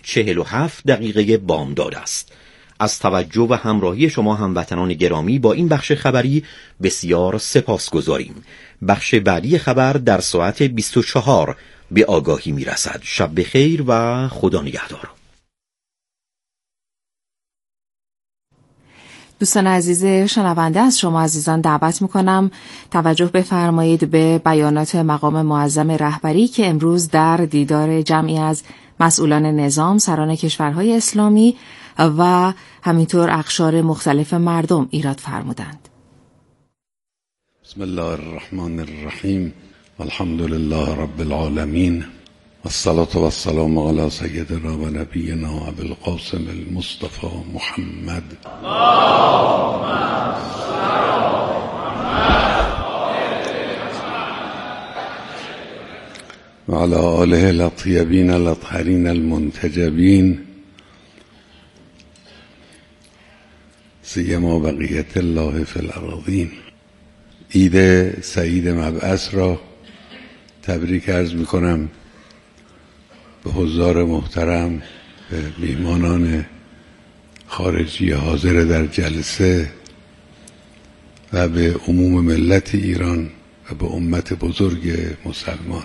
47 دقیقه بامداد است. از توجه و همراهی شما هموطنان گرامی با این بخش خبری بسیار سپاسگزاریم. بخش بعدی خبر در ساعت 24 به آگاهی میرسد. شب بخیر و خدا نگهدار. دوستان عزیز شنونده، از شما عزیزان دعوت میکنم توجه بفرمایید به بیانات مقام معظم رهبری که امروز در دیدار جمعی از مسئولان نظام، سران کشورهای اسلامی و همینطور اقشار مختلف مردم ایراد فرمودند. بسم الله الرحمن الرحیم. الحمد لله رب العالمین والصلاة والسلام علی سیدنا و نبینا ابی القاسم المصطفى محمد و علی آله الاطیبین الاطهرین المنتجبین سیما بقیت الله فی الارضین. عید سعید مبعث را تبریک عرض می کنم به حضار محترم، به میهمانان خارجی حاضر در جلسه و به عموم ملت ایران و به امت بزرگ مسلمان.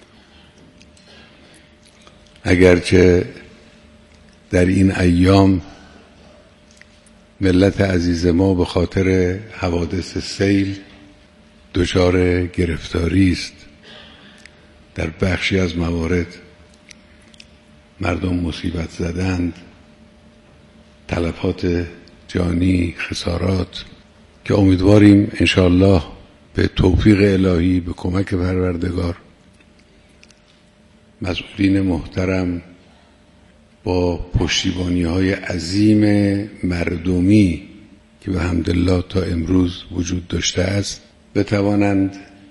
اگرچه در این ایام ملت عزیز ما به خاطر حوادث سیل دچار گرفتاری است، در بخشی از موارد مردم مصیبت زدند، تلفات جانی، خسارات، که امیدواریم انشاءالله به توفیق الهی، به کمک پروردگار، مسئولین محترم با پشتیبانی‌های عظیم مردمی که به حمدالله تا امروز وجود داشته است بتوانند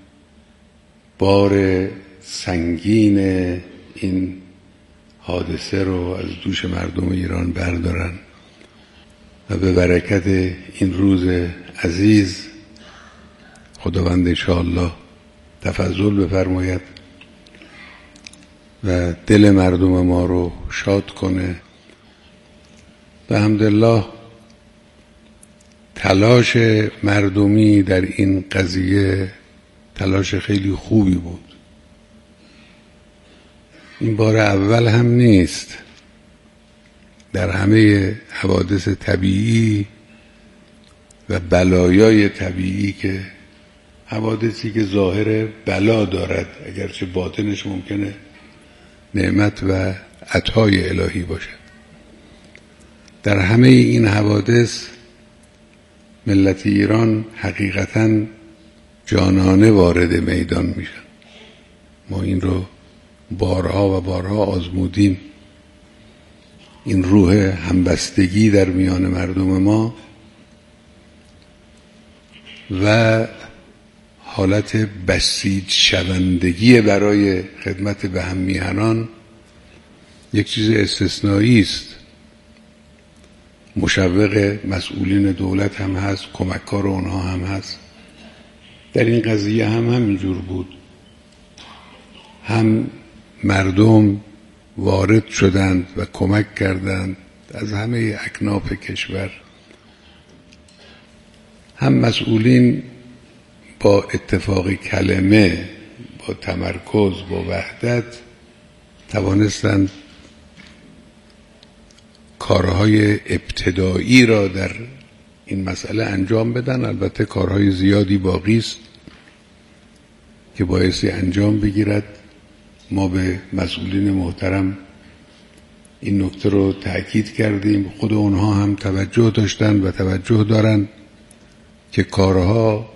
بار سنگین این حادثه رو از دوش مردم ایران بردارن و به برکت این روز عزیز خداوند انشاءالله تفضل بفرماید و دل مردم ما رو شاد کنه. به حمدالله تلاش مردمی در این قضیه تلاش خیلی خوبی بود. این بار اول هم نیست. در همه حوادث طبیعی و بلایای طبیعی که حوادثی که ظاهر بلا دارد اگرچه باطنش ممکنه نعمت و عطای الهی باشد، در همه این حوادث ملت ایران حقیقتاً جانانه وارد میدان میشن. ما این رو بارها و بارها آزمودیم. این روح همبستگی در میان مردم ما و حالت بسیج شوندگی برای خدمت به هم میهنان یک چیز استثنایی است. مشوق مسئولین دولت هم هست، کمککار اونها هم هست. در این قضیه هم همینجور بود. هم مردم وارد شدند و کمک کردند از همه اکناف کشور، هم مسئولین با اتفاق کلمه، با تمرکز، با وحدت توانستند کارهای ابتدایی را در این مسئله انجام بدن. البته کارهای زیادی باقی است که بایستی انجام بگیرد. ما به مسئولین محترم این نکته رو تأکید کردیم، خود اونها هم توجه داشتن و توجه دارن که کارهای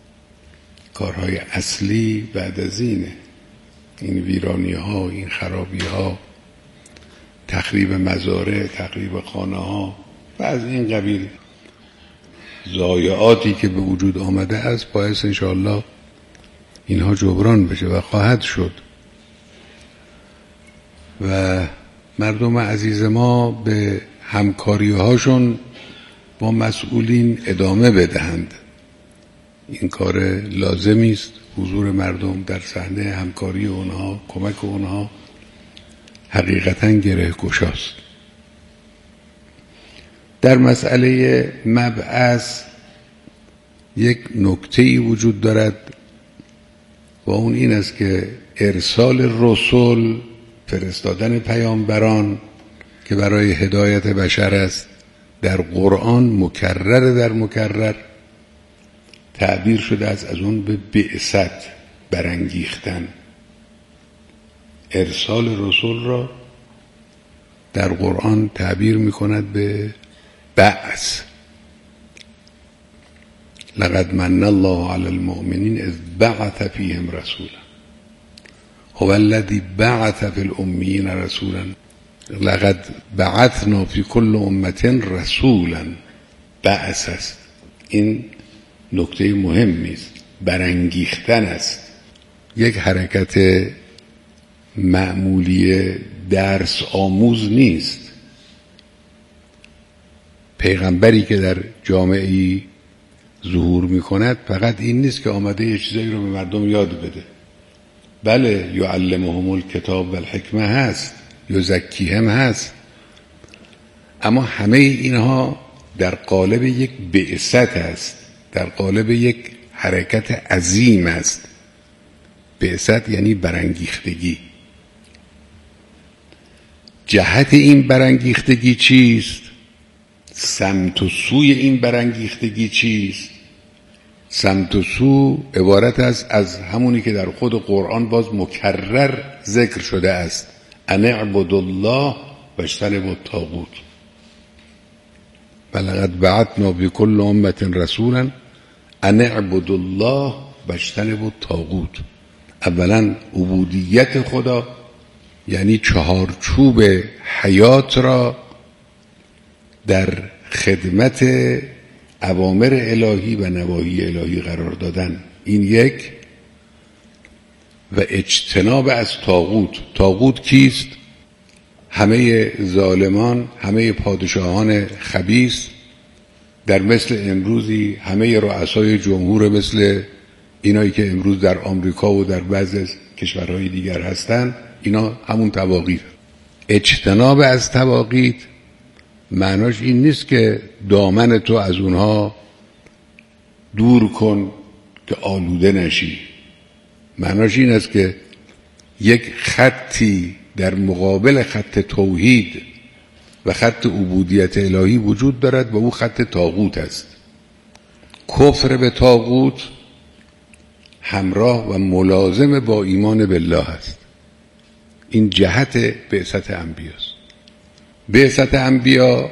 اصلی بعد از اینه. این ویرانی ها، این خرابی ها، تخریب مزارع، تخریب خانه ها و از این قبیل ضایعاتی که به وجود آمده است باعث انشاءالله اینها جبران بشه و خواهد شد. و مردم عزیز ما به همکاری هاشون با مسئولین ادامه بدهند. این کار لازمی است. حضور مردم در صحنه، همکاری اونها، کمک اونها حقیقتاً گره گشاست. در مسئله مبعث یک نکته‌ای وجود دارد و اون این است که ارسال رسول، فرستادن پیامبران که برای هدایت بشر است، در قرآن مکرر در مکرر تعبیر شده از اون به بعثت، برانگیختن. ارسال رسول را در قرآن تعبیر می‌کند به بعث. لقد من الله على المؤمنین اذ بعث فیهم رسولا هو الذی بعث فی الامیین رسولا لقد بعثنا فی کل امة رسولا. بعث است. این نکته مهمی است. برانگیختن است. یک حرکت معمولی درس آموز نیست. پیغمبری که در جامعه‌ای ظهور می‌کند فقط این نیست که آمده یه چیزایی رو به مردم یاد بده. بله، یعلمهم الکتاب و الحکمه هست، یزکیهم هست، اما همه اینها در قالب یک بعثت است، در قالب یک حرکت عظیم است. بعثت یعنی برانگیختگی. جهت این برانگیختگی چیست؟ سمت و سوی این برانگیختگی چیست؟ سمت و سو عبارت است از همونی که در خود قرآن باز مکرر ذکر شده است: ان اعبدوا الله واجتنبوا الطاغوت ولقد بعثنا فی کل امة رسولا ان اعبدوا الله واجتنبوا الطاغوت. اولا عبودیت خدا یعنی چهارچوب حیات را در خدمت اوامر الهی و نواهی الهی قرار دادن، این یک. و اجتناب از طاغوت. طاغوت کیست؟ همه ظالمان، همه پادشاهان خبیث، در مثل امروزی همه رؤسای جمهور مثل اینایی که امروز در آمریکا و در بعضی از کشورهای دیگر هستن، اینا همون طواغیت. اجتناب از طواغیت معناش این نیست که دامن تو از اونها دور کن که آلوده نشی. معناش این است که یک خطی در مقابل خط توحید و خط عبودیت الهی وجود دارد و او خط طاغوت است. کفر به طاغوت همراه و ملازم با ایمان بالله است. این جهت بعثت انبیاست. بعثت انبیا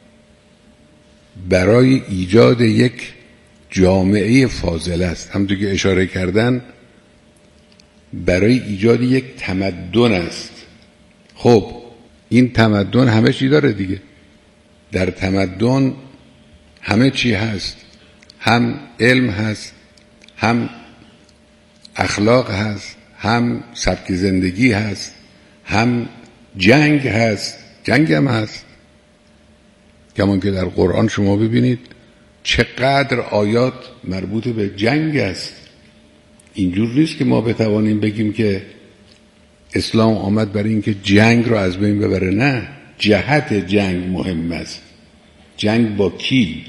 برای ایجاد یک جامعه فاضله است. همونطور که اشاره کردن برای ایجاد یک تمدن است. خب این تمدن همه چی داره دیگه. در تمدن همه چی هست، هم علم هست، هم اخلاق هست، هم سبک زندگی هست، هم جنگ هست. جنگ هم هست. کمان که در قرآن شما ببینید چقدر آیات مربوط به جنگ است. اینجور نیست که ما بتوانیم بگیم که اسلام آمد برای اینکه جنگ رو از بین ببره. نه، جهت جنگ مهم است. جنگ با کی؟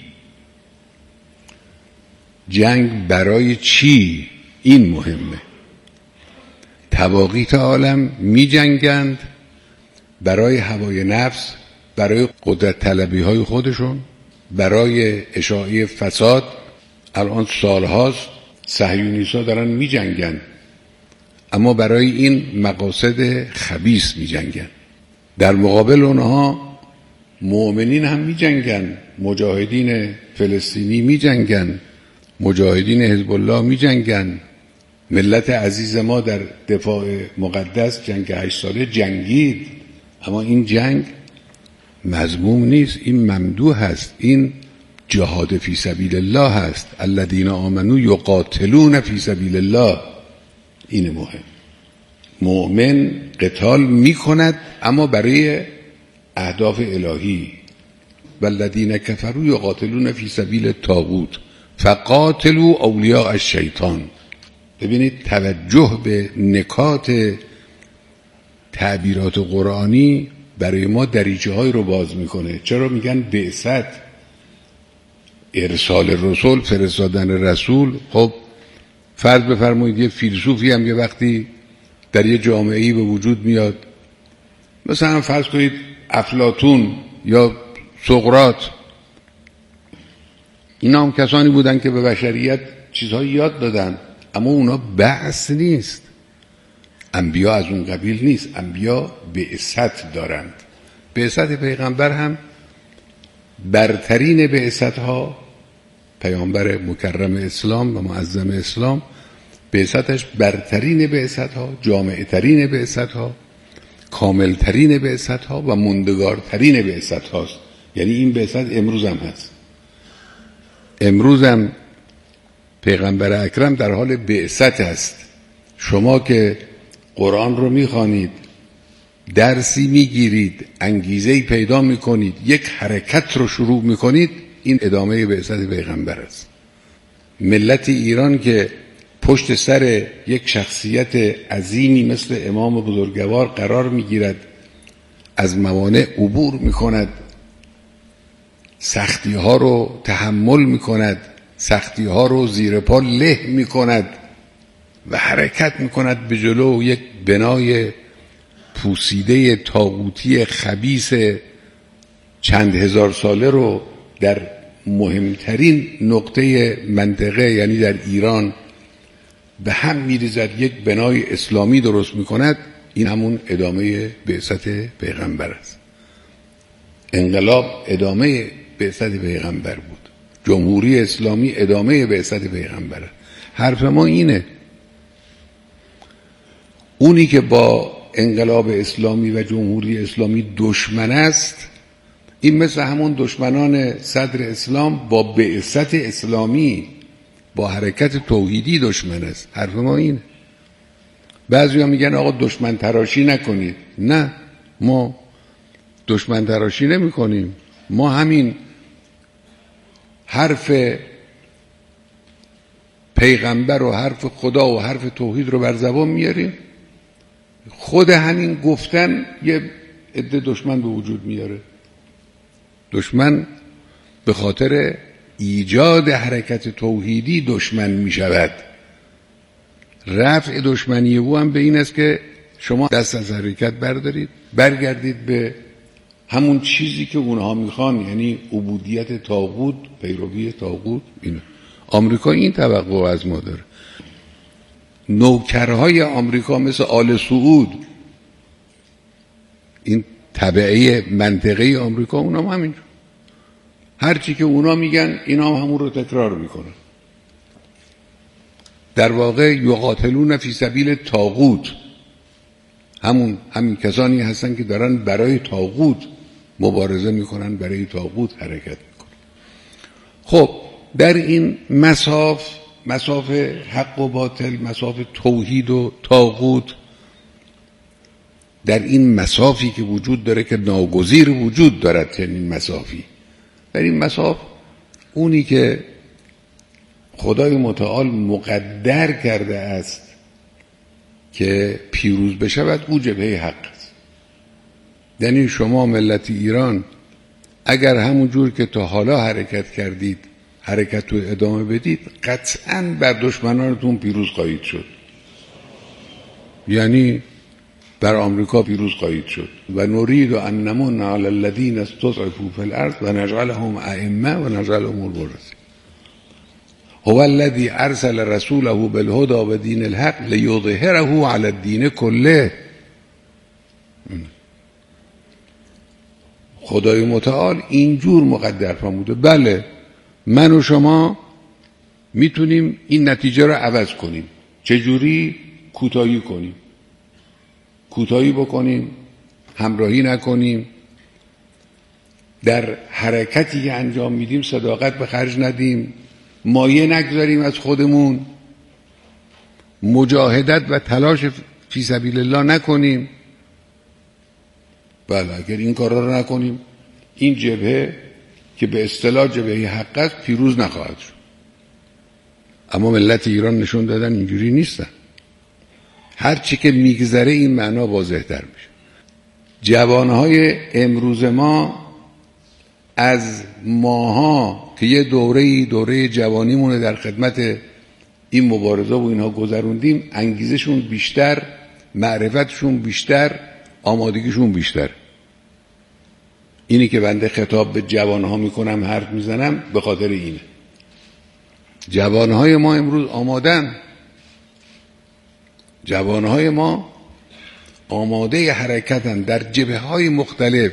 جنگ برای چی؟ این مهمه. طواغیت عالم می جنگند برای هوای نفس، برای قدرت طلبی های خودشون، برای اشاعه فساد. الان سالهاست صهیونیست‌ها دارن می جنگن، اما برای این مقاصد خبیث می جنگن. در مقابل اونها مؤمنین هم می جنگن. مجاهدین فلسطینی می جنگن، مجاهدین حزب الله می جنگن. ملت عزیز ما در دفاع مقدس جنگ 8 ساله جنگید، اما این جنگ مذموم نیست، این ممدوح هست. این جهاد فی سبیل الله هست. الذین آمنوا یقاتلون فی سبیل الله. این مهم. مؤمن قتال می کند اما برای اهداف الهی. والذین کفروا یقاتلون فی سبیل الطاغوت فقاتلوا اولیاء الشیطان. ببینید توجه به نکات تعبیرات قرآنی برای ما دریچه های رو باز میکنه. چرا میگن بعثت، ارسال رسول، فرستادن رسول؟ خب فرض بفرمایید یه فیلسوفی هم یه وقتی در یه جامعه‌ای به وجود میاد، مثلا فرض کنید افلاطون یا سقراط، اینا هم کسانی بودن که به بشریت چیزهایی یاد دادن، اما اونا بعث نیست. انبیا از اون قبیل نیست. انبیا بعثت دارند. بعثت پیغمبر هم برترین بعثت ها، پیامبر مکرم اسلام و معظم اسلام، بعثتش برترین بعثت ها، جامع ترین بعثت ها، کامل ترین بعثت ها و مندگارترین بعثت هاست. یعنی این بعثت امروز هم هست. امروز هم پیغمبر اکرم در حال بعثت است. شما که قرآن رو میخوانید، درسی میگیرید، انگیزه‌ای پیدا میکنید، یک حرکت رو شروع میکنید، این ادامه بعثت پیغمبر است. ملت ایران که پشت سر یک شخصیت عظیمی مثل امام بزرگوار قرار میگیرد، از موانع عبور میکند، سختی ها رو تحمل میکند، سختی ها رو زیر پا له میکند و حرکت میکند به جلو. یک بنای پوسیده طاغوتی خبیث چند هزار ساله رو در مهمترین نقطه منطقه، یعنی در ایران، به هم میریزد، یک بنای اسلامی درست میکند. این همون ادامه بعثت پیغمبر است. انقلاب ادامه بعثت پیغمبر بود. جمهوری اسلامی ادامه بعثت پیغمبر. حرف ما اینه، اونی که با انقلاب اسلامی و جمهوری اسلامی دشمن است، این مثل همون دشمنان صدر اسلام با بعثت اسلامی، با حرکت توحیدی دشمن است. حرف ما اینه. بعضی ها میگن آقا دشمن تراشی نکنید. نه، ما دشمن تراشی نمی کنیم. ما همین حرف پیغمبر و حرف خدا و حرف توحید رو بر زبان میاریم. خود همین گفتن یه عده دشمن به وجود میاره. دشمن به خاطر ایجاد حرکت توحیدی دشمن میشود. رفع دشمنی او هم به این است که شما دست از حرکت بردارید، برگردید به همون چیزی که اونها میخوان، یعنی عبودیت طاغوت، پیروی طاغوت. اینه آمریکا این توقع از ما داره. نوکرهای آمریکا مثل آل سعود، این تبعه منطقه آمریکا، اونا هم همینجور. هرچی که اونا میگن اینا همون رو تکرار میکنن. در واقع یقاتلون فی سبیل طاغوت، همین کسانی هستن که دارن برای طاغوت مبارزه میکنن، برای طاغوت حرکت میکنن. خب در این مساف حق و باطل، مساف توحید و طاغوت، در این مسافی که وجود داره که ناگزیر وجود دارد، چنین مسافی، در این مساف اونی که خدای متعال مقدر کرده است که پیروز بشود، او جبهه حق است. یعنی شما ملت ایران اگر همون جور که تا حالا حرکت کردید حرکت رو ادامه بدید، قطعاً بر دشمنانتون پیروز خواهید شد. یعنی بر آمریکا پیروز خواهید شد. و نرید ان نمن علی الذین استضعفوا فی الارض و نجعلهم ائمه و نجعلهم الوارثین. هو الذی ارسل رسوله بالهدى و دین الحق لیظهره علی الدین کله. خدای متعال اینجور مقدر فرموده. بله، من و شما میتونیم این نتیجه رو عوض کنیم. چجوری؟ کوتاهی کنیم، کوتاهی بکنیم، همراهی نکنیم، در حرکتی که انجام میدیم صداقت به خرج ندیم، مایه نگذاریم از خودمون، مجاهدت و تلاش فی سبیل الله نکنیم. بله، اگر این کارا رو نکنیم، این جبهه که به اصطلاح جبهه حق است پیروز نخواهد شد. اما ملت ایران نشون دادن اینجوری نیستن. هر چی که میگذره این معنا واضح‌تر میشه. جوانهای امروز ما از ماها که یه دوره جوانیمونه در خدمت این مبارزه و اینها گذروندیم، انگیزشون بیشتر، معرفتشون بیشتر، آمادگیشون بیشتر. اینی که بنده خطاب به جوانها میکنم، حرف میزنم، به خاطر اینه. جوانهای ما امروز آمادن، جوانهای ما آماده حرکتن در جبهه‌های مختلف.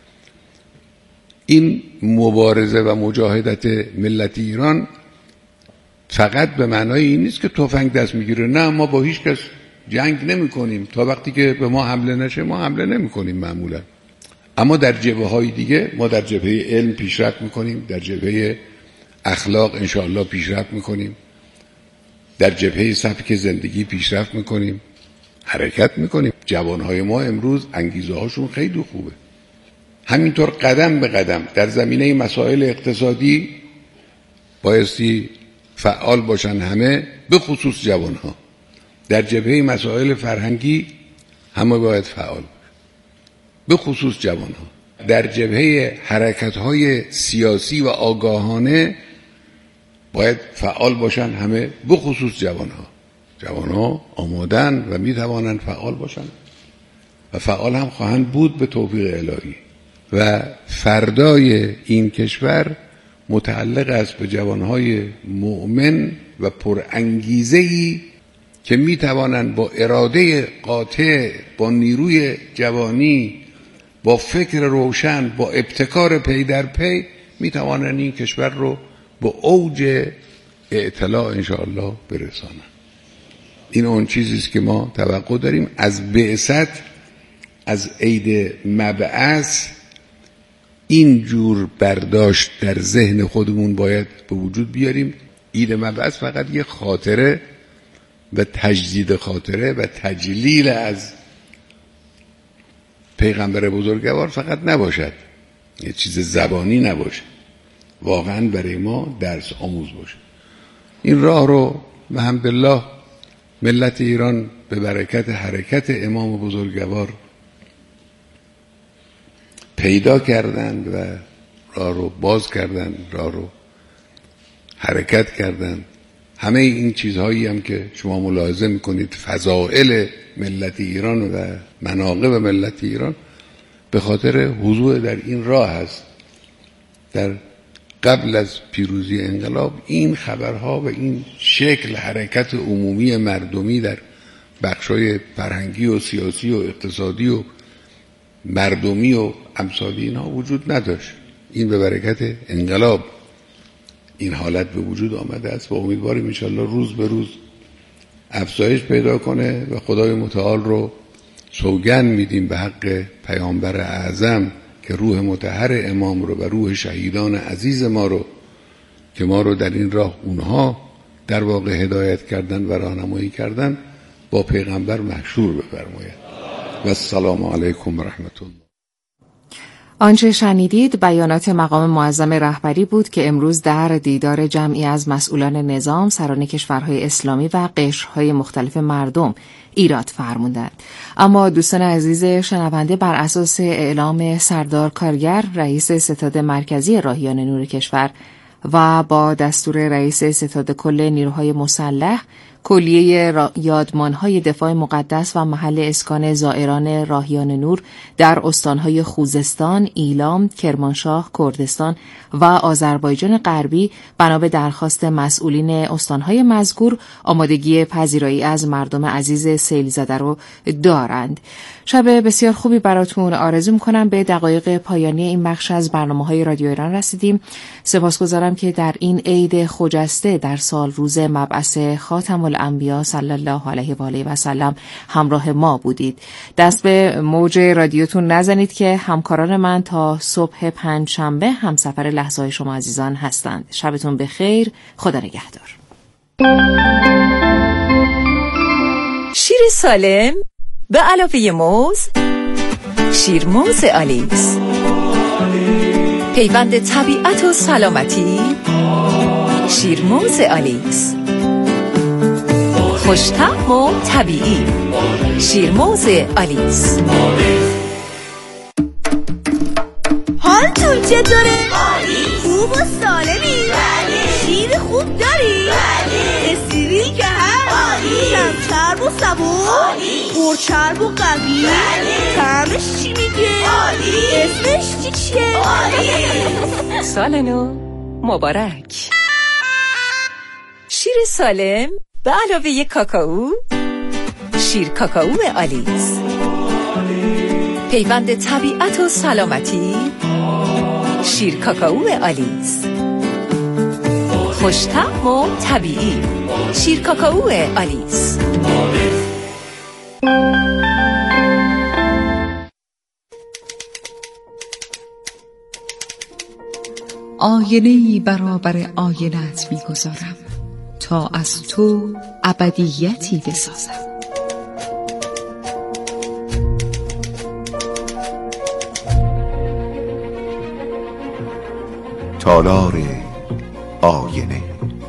این مبارزه و مجاهدت ملت ایران فقط به معنای این نیست که تفنگ دست میگیره. نه، ما با هیچ کس جنگ نمی کنیم تا وقتی که به ما حمله نشه ما حمله نمی کنیم معمولا. اما در جبهه‌های دیگه ما در جبهه علم پیشرفت میکنیم، در جبهه اخلاق انشاءالله پیشرفت میکنیم، در جبهه سبک زندگی پیشرفت میکنیم، حرکت میکنیم. جوانهای ما امروز انگیزه هاشون خیلی خوبه. همینطور قدم به قدم در زمینه مسائل اقتصادی بایستی فعال باشن همه، به خصوص جوانها. در جبهه مسائل فرهنگی همه باید فعال باشن، به خصوص جوانها. در جبهه حرکت‌های سیاسی و آگاهانه باید فعال باشن همه، به خصوص جوانها. جوانها آمادن و میتوانند فعال باشن و فعال هم خواهند بود به توفیق الهی. و فردای این کشور متعلق است به جوانهای مؤمن و پرانگیزه‌ای که میتوانند با اراده قاطع، با نیروی جوانی، با فکر روشن، با ابتکار پی در پی میتوانند این کشور رو به اوج اطلاع انشاءالله برسانند. این اون چیزی است که ما توقع داریم از بعثت، از عید مبعث. این جور برداشت در ذهن خودمون باید به وجود بیاریم. عید مبعث فقط یه خاطره و تجدید خاطره و تجلیل از پیغمبر بزرگوار فقط نباشد، یه چیز زبانی نباشه، واقعا برای ما درس آموز باشه. این راه رو الحمدلله ملت ایران به برکت حرکت امام بزرگوار پیدا کردند و راه رو باز کردند، راه رو حرکت کردند. همه این چیزهایی هم که شما ملاحظه میکنید، فضائل ملت ایران و مناقب ملت ایران، به خاطر حضور در این راه هست. در قبل از پیروزی انقلاب این خبرها و این شکل حرکت عمومی مردمی در بخشای فرهنگی و سیاسی و اقتصادی و مردمی و امثالی اینها وجود نداشت. این به برکت انقلاب این حالت به وجود آمده است و امیدواریم انشاءالله روز به روز افزایش پیدا کنه و خدای متعال رو سوگند میدیم به حق پیامبر اعظم که روح مطهر امام رو و روح شهیدان عزیز ما رو که ما رو در این راه اونها در واقع هدایت کردن و راهنمایی کردن با پیغمبر محشور بفرماید. و السلام علیکم و رحمت الله. آنچه شنیدید بیانات مقام معظم رهبری بود که امروز در دیدار جمعی از مسئولان نظام، سران کشورهای اسلامی و قشرهای مختلف مردم ایراد فرمودند. اما دوستان عزیز شنونده، بر اساس اعلام سردار کارگر رئیس ستاد مرکزی راهیان نور کشور و با دستور رئیس ستاد کل نیروهای مسلح، کلیه یادمانهای دفاع مقدس و محل اسکان زائران راهیان نور در استانهای خوزستان، ایلام، کرمانشاه، کردستان و آذربایجان غربی بنا به درخواست مسئولین استانهای مذکور آمادگی پذیرایی از مردم عزیز سیل زده رو دارند. شب بسیار خوبی براتون آرزو می‌کنم. به دقایق پایانی این بخش از برنامه‌های رادیو ایران رسیدیم. سپاسگزارم که در این عید خجسته در سال روز مبعث خاتم الانبیا صلی الله علیه و آله و سلم همراه ما بودید. دست به موج رادیوتون نزنید که همکاران من تا صبح پنجشنبه همسفر لحظه‌های شما عزیزان هستند. شبتون بخیر. خدا نگهدار. شیر سالم به علاوه موز، شیرموز آلیس، پیوند طبیعت و سلامتی، شیرموز آلیس. خوش‌طعم و طبیعی. شیرموز آلیس. حالتون چطوره؟ خوب و سالمی؟ شیر خوب داری؟ استریل که هست؟ کم چرب و سبک؟ پر چرب و قوی؟ طعمش چی میگه؟ اسمش چیه؟ سال نو مبارک. شیر سالم به علاوه کاکائو. شیر کاکائو آلیس. پیوند طبیعت و سلامتی. شیر کاکائو آلیس. خوش‌طعم و طبیعی. شیر کاکائو آلیس. آینه‌ای برابر آینه‌ات می‌گذارم تا از تو ابدیتی بسازم. تالار آینه.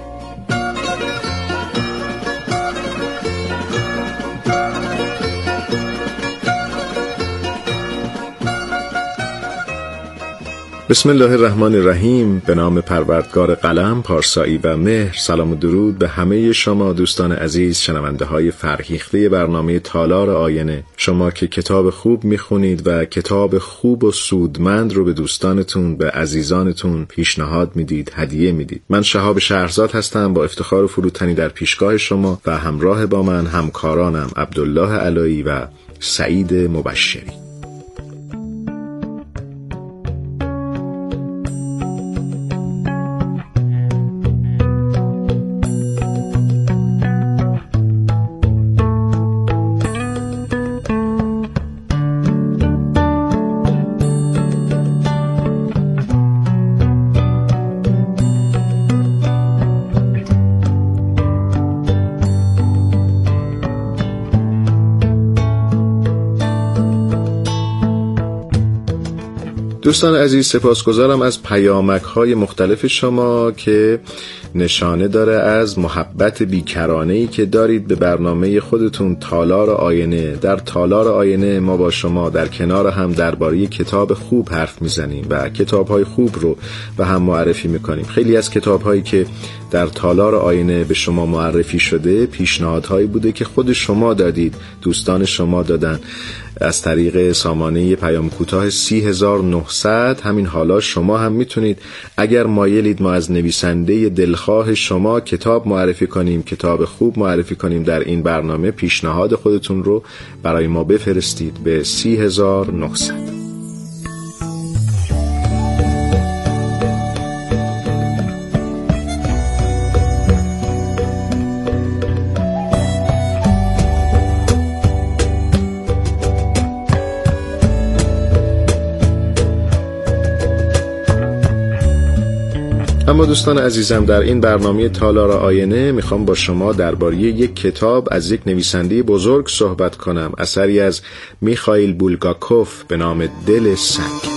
بسم الله الرحمن الرحیم. به نام پروردگار قلم، پارسایی و مهر. سلام و درود به همه شما دوستان عزیز، شنونده های فرهیخته برنامه تالار آینه. شما که کتاب خوب میخونید و کتاب خوب و سودمند رو به دوستانتون، به عزیزانتون پیشنهاد میدید، هدیه میدید. من شهاب شهرزاد هستم، با افتخار و فروتنی در پیشگاه شما و همراه با من همکارانم عبدالله علایی و سعید مبشری. دوستان عزیز، سپاسگزارم از پیامک‌های مختلف شما که نشانه داره از محبت بیکرانه‌ای که دارید به برنامه خودتون تالار آینه. در تالار آینه ما با شما در کنار هم درباره کتاب خوب حرف میزنیم و کتاب‌های خوب رو به هم معرفی میکنیم. خیلی از کتاب‌هایی که در تالار آینه به شما معرفی شده پیشنهادهایی بوده که خود شما دادید، دوستان شما دادن از طریق سامانه پیام کوتاه 30900. همین حالا شما هم میتونید اگر مایلید ما از نویسنده دلخواه شما کتاب معرفی کنیم، کتاب خوب معرفی کنیم، در این برنامه پیشنهاد خودتون رو برای ما بفرستید به 30900. اما دوستان عزیزم، در این برنامه تالار آینه میخوام با شما درباره یک کتاب از یک نویسنده بزرگ صحبت کنم، اثری از میخائیل بولگاکوف به نام دل سنگ.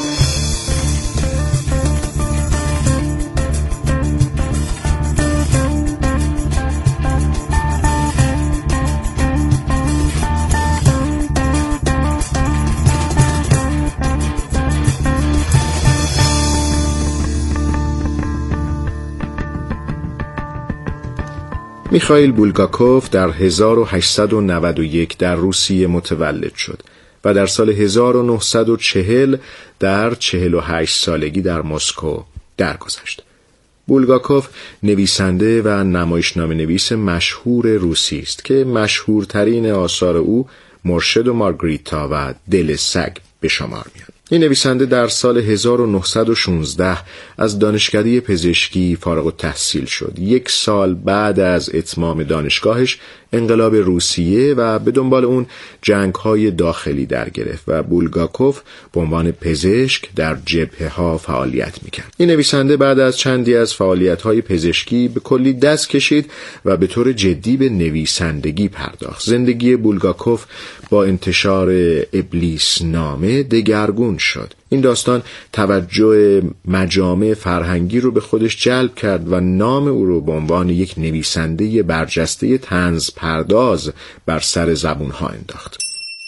میخائیل بولگاکوف در 1891 در روسیه متولد شد و در سال 1940 در 48 سالگی در مسکو درگذشت. بولگاکوف نویسنده و نمایشنامه نویس مشهور روسی است که مشهورترین آثار او مرشد و مارگریتا و دل سگ به شمار میاد. این نویسنده در سال 1916 از دانشکده پزشکی فارغ التحصیل شد. 1 سال بعد از اتمام دانشگاهش انقلاب روسیه و به دنبال اون جنگ‌های داخلی در گرفت و بولگاکوف به عنوان پزشک در جبهه‌ها فعالیت می‌کرد. این نویسنده بعد از چندی از فعالیت‌های پزشکی به کلی دست کشید و به طور جدی به نویسندگی پرداخت. زندگی بولگاکوف با انتشار ابلیس نامه دگرگون زبون شد. این داستان توجه مجامع فرهنگی رو به خودش جلب کرد و نام او رو به عنوان یک نویسنده برجسته طنز پرداز بر سر زبونها انداخت.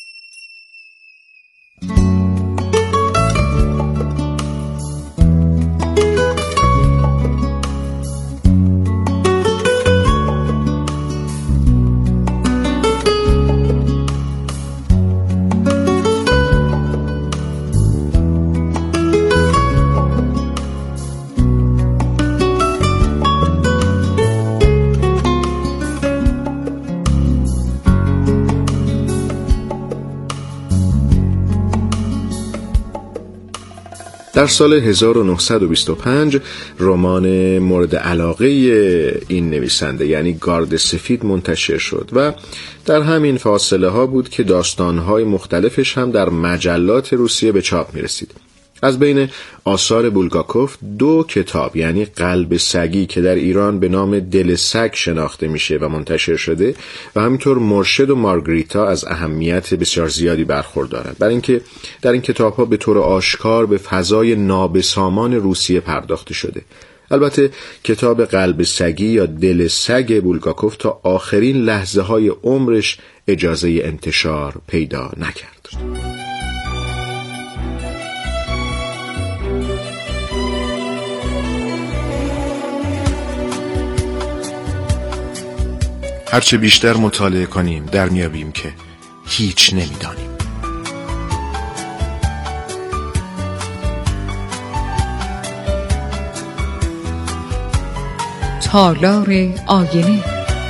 در سال 1925 رمان مورد علاقه این نویسنده یعنی گارد سفید منتشر شد و در همین فاصله ها بود که داستانهای مختلفش هم در مجلات روسیه به چاپ می رسید. از بین آثار بولگاکوف 2 کتاب یعنی قلب سگی که در ایران به نام دل سگ شناخته میشه و منتشر شده و همینطور مرشد و مارگریتا از اهمیت بسیار زیادی برخوردارند، برای اینکه در این کتاب‌ها به طور آشکار به فضای نابسامان روسیه پرداخته شده. البته کتاب قلب سگی یا دل سگ بولگاکوف تا آخرین لحظه های عمرش اجازه انتشار پیدا نکرد. هرچه بیشتر مطالعه کنیم در میابیم که هیچ نمیدانیم. تالار آینه.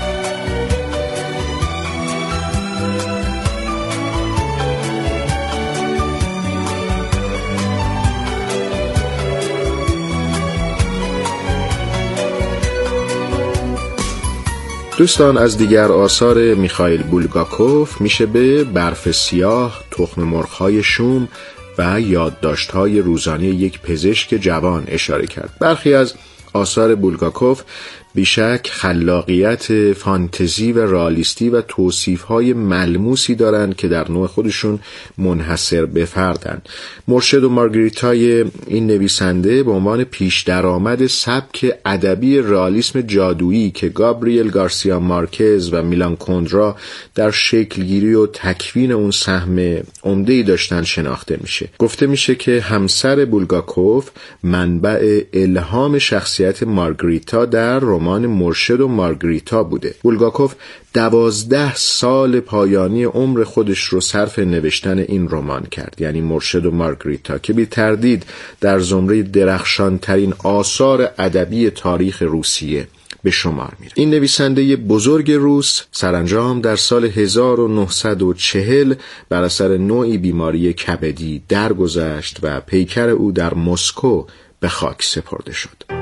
دوستان، از دیگر آثار میخائیل بولگاکوف میشه به برف سیاه، تخم مرغ‌های شوم و یادداشت‌های روزانه یک پزشک جوان اشاره کرد. برخی از آثار بولگاکوف بیشک خلاقیت فانتزی و رئالیستی و توصیف‌های ملموسی دارند که در نوع خودشون منحصر به فردند. مرشد و مارگریتای این نویسنده به عنوان پیش درآمد سبک ادبی رئالیسم جادویی که گابریل گارسیا مارکز و میلان کندرا در شکلگیری و تکوین اون سهم عمده‌ای داشتن شناخته میشه. گفته میشه که همسر بولگاکوف منبع الهام شخصیت مارگریتا در رمان مرشد و مارگریتا بوده. بولگاکوف 12 سال پایانی عمر خودش رو صرف نوشتن این رمان کرد، یعنی مرشد و مارگریتا، که بی تردید در زمره درخشان ترین آثار ادبی تاریخ روسیه به شمار میره. این نویسنده بزرگ روس سرانجام در سال 1940 بر اثر نوعی بیماری کبدی درگذشت و پیکر او در مسکو به خاک سپرده شد.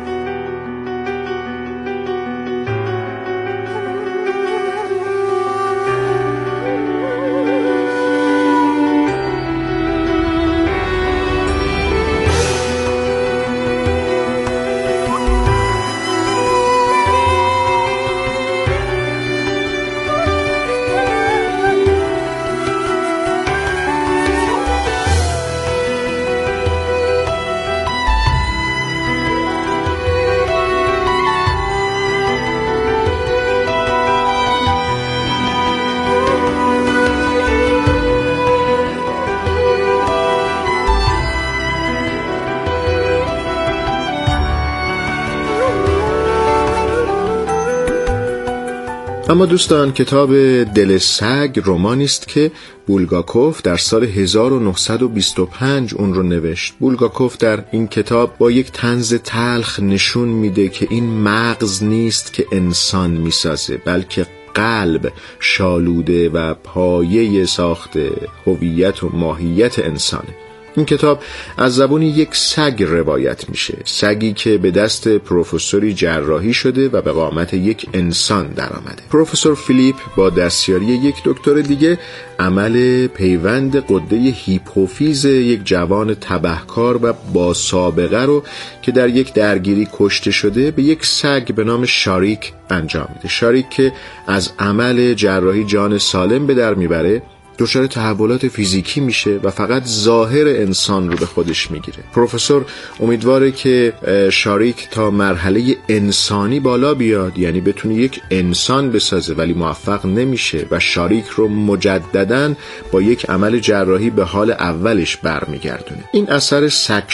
اما دوستان، کتاب دل سگ رمانی است که بولگاکوف در سال 1925 اون رو نوشت. بولگاکوف در این کتاب با یک طنز تلخ نشون میده که این مغز نیست که انسان میسازه، بلکه قلب شالوده و پایه ساخت هویت و ماهیت انسانه. این کتاب از زبون یک سگ روایت میشه، سگی که به دست پروفسوری جراحی شده و به قامت یک انسان در آمده. پروفسور فیلیپ با دستیاری یک دکتر دیگه عمل پیوند غده هیپوفیز یک جوان تبهکار و با سابقه رو که در یک درگیری کشته شده به یک سگ به نام شاریک انجام میده. شاریک که از عمل جراحی جان سالم به در میبره دچار تحولات فیزیکی میشه و فقط ظاهر انسان رو به خودش میگیره. پروفسور امیدواره که شاریک تا مرحله انسانی بالا بیاد، یعنی بتونه یک انسان بسازه، ولی موفق نمیشه و شاریک رو مجدداً با یک عمل جراحی به حال اولش برمیگردونه. این اثر سگ